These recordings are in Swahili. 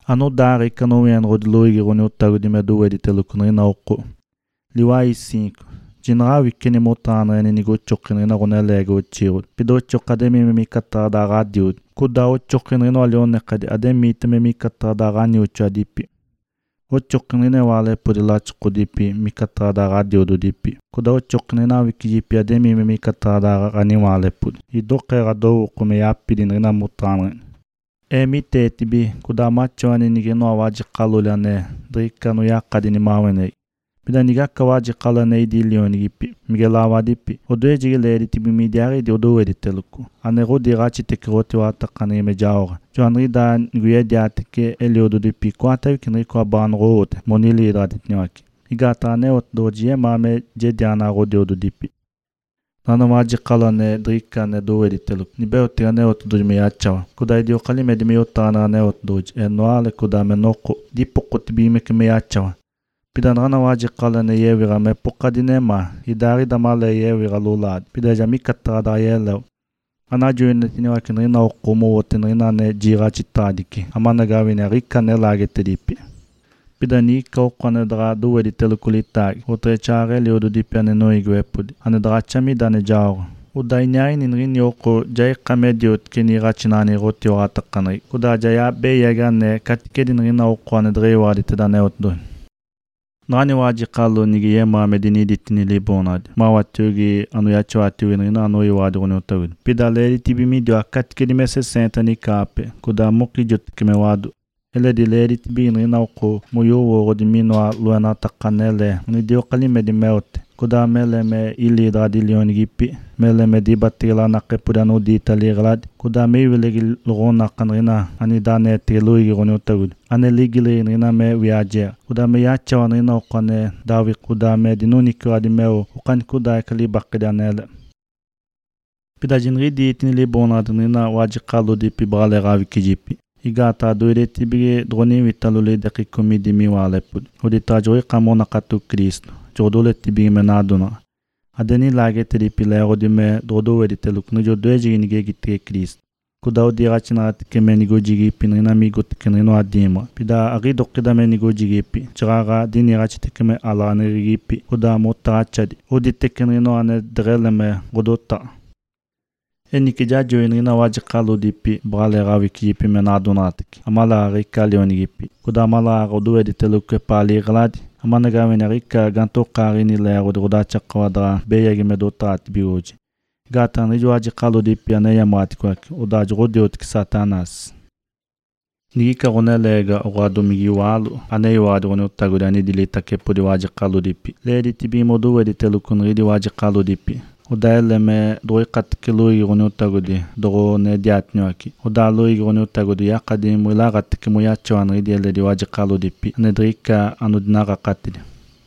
Ano dari canoen rodloigi roniotago de medo de telucunri na oko. Liwai 5. Jinrawi kini motana ene nigo chokini na ronelege o chiro. Pido chokademi mi kata da radio. Kuda o chokini no alione kadi ademi teme mi kata da rani o chadipi. O chokini ne wale pudila chokodipi mi kata da radio do dipi. Kuda o chokini na wikijipi ademi mi kata da rani wale pud. Idoke rado kume yapi din na motana. Mi tetibi kuda machoani nige no awaji qalulane drika no yakadini mawene bida niga kawaji qalane idilioni gipi migela awadipi odoeji leri tibi midiari di odoedi teluku ane rodi rachi tekiroti watakane mejaora joanri da nguye diatike eliodo dipi kwata wikinri kwa ban rote monili raditniwaki igatane ot dojiye mame jediana rodi odo dipi Nana maji qalane drika ne doedi teluk. Nibe otirane ot doj me yachawa. Kuda idio qali me dimi otana ne ot doj. Noale kuda me noko. Dipo kotibi me ke me yachawa. Pida nana maji qalane yewira me pokadine ma. Idari damale yewira lulad. Pida jami katada yelew. Ana joine tini wakin rina okumo wotin rina ne jira chitadiki. Amana gawine rika ne lagete dipi. Pida ni kaukwane dra duwedi telukulitagi. Otre chare li odu dipi ane noigwepudi. Ane dra chami dane jauro. Uda inyai ninrin yoko jay kamediot kini rachinani roti o atakanri. Kuda jaya be yagane katikedi nrina okwane drewadi tedane otdoi. Nani waji qalu nigi yema medini ditini libonadi. Mawatugi anu yacho atugi nrina anu iwadi roni otagudi. Pida leri tibi midio katikedi mese sentani kape. Kuda muki jotikime wadu. Ele di leri tibi nrina oko muyo woro di minwa luena takanele nidio kalime di meote kuda mele me ili dradi lioni gipi mele me di batila nake pudano di italiglad kuda me wilegi lorona kanrina ani dane tiluigi roni otagud ane ligili nrina me viajer kuda me yachawa nrina okane dawi kuda me dinuni kura di meo ukan kuda ekali bakide anele pida jinri di itini libonad nrina waji qalu di pi brale ravi kijipi Igata doide tibige droni vitalule de kikomidi mi walepud. Odita joi kamona katu Kristo. Jodole tibige menaduna. Adeni lagete di pilero di me dodo edite luknu jodoeji nige gitke Kristo. Kuda odira chinat keme nigo jigi pinrina migo tikenrino adima. Pida agi dokida me nigo jigi pi. Chiraga dini rachite keme ala nerigi pi. Kuda motarachadi. Odite kenrino ane dreleme godota. Nikija joinrina waji qalu dipi brale ravi kijipi menadunatiki. Amala rika leoni gipi. Kuda amala rodu edite luke pali gladi. Amana gawene rika ganto qarini lero de roda chakwadra beyagi medotat biroji. Gatan rijo waji qalu dipi aneya matikwaki. Udaj rodiotik satanas. Nigika ronelega orado migi walu. Aneya wadi roni utagudani dilita kepudi waji qalu dipi. Ledi tibi modu edite lukunridi waji qalu dipi. Udaele me doi katkilui roni utagudi doro ne diatnyoaki. Udalui roni utagudi yakadi mwila gatiki muyachawan ridiele di waji qalu dipi. Ane drika anudinaga katidi.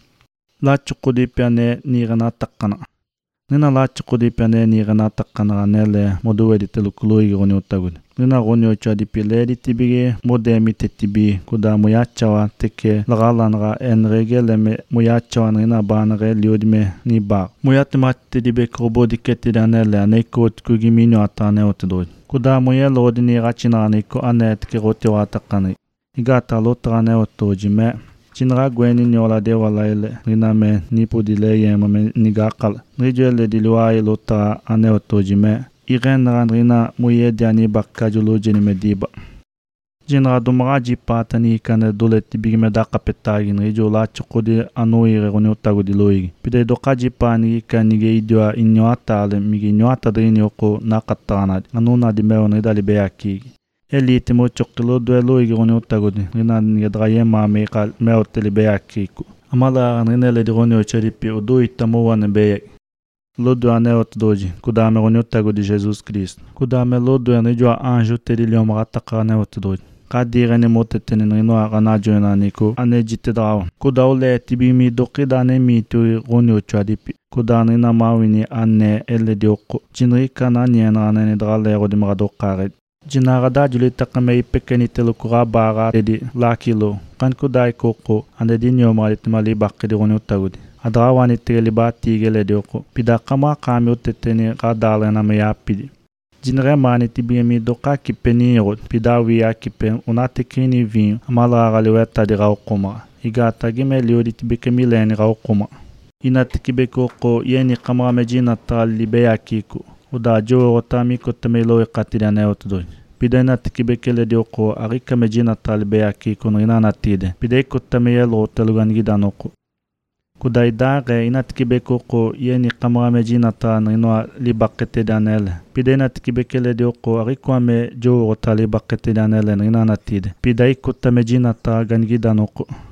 La chukudipi ane nirana takana. Nina la chukudipi ane nirana takana anele moduwe di telukului roni utagudi. Nina roni ochadipi ledi tibige modemi tetibi kuda muyachawa teke lagalanra enregele me muyachawan rina banare liodime ni bar. Muyatimati dibe krobodi ketide anele aneko tkugi minyo atane otidoi. Kuda muyelo odini rachinani ko ane tke roti watakani. Igata lotrane otoji me. Chinra gweni nyola de walaile rina me nipudile yema me nigakal. Nrijele diliwai lotra ane otoji me. Iren randrina muye diani bakkajulo jeni mediba. Jinra dumra jipatani kane dole tibigi medaka petagin rijo la chukudi anuire roni utagudi loigi. Pide doka jipani kanige idioa inyoatale migi inyoata drini oko nakatanad. Anuna di meon ridali beyakigi. Eli timo chokilo dwe loigi roni utagudi. Rina ngedraye ma meikal meoteli beyakiku. Amala rinele di roni ocheripi udu itamo wane beyak. Lodo ane otdoji, kuda me roni utagudi Jesus Christ. Kuda me lodo ane joa anjo tedi liom rataka ane otdoji. Kadire ne motetene nrino aganajo enaniko ane jite drawa. Kuda ule tibi mi dokida ane mi tui roni ochadipi. Kuda nrina mawini ane ele dioko. Jinri kana niena ane drale rodi mradokare. Jinarada juli takame ipekeni telukura bara tedi lakilo. Kan kuda ikoko ane dinyo malitimali bakidi roni utagudi. Adrawani tigeli ba tigele dioko. Pida kama kami uteteni kadale na me yapidi. Jinremani tibiemi doka kipenirot, pidawi akipen unate kini vinho, amalagale weta de raukuma. Igata gimeli odi tibike mileni raukuma. Inatikibeko ko yeni kamrame jinatal libe akiku. Uda joro tamiko temelo ekatidane otdoi. Pidena tikibekele dioko arika mejinatal libe akiku nrinanatide. Pideko temelo telugan gidanoko. Kudaidare inatikibeko ko yeni kamrame jinatal nrinwa libaketidanele. Pidena tikibekele dioko arikuame joro talibaketidanele nrinanatide. Pidaiko temejinatal gangidanoko.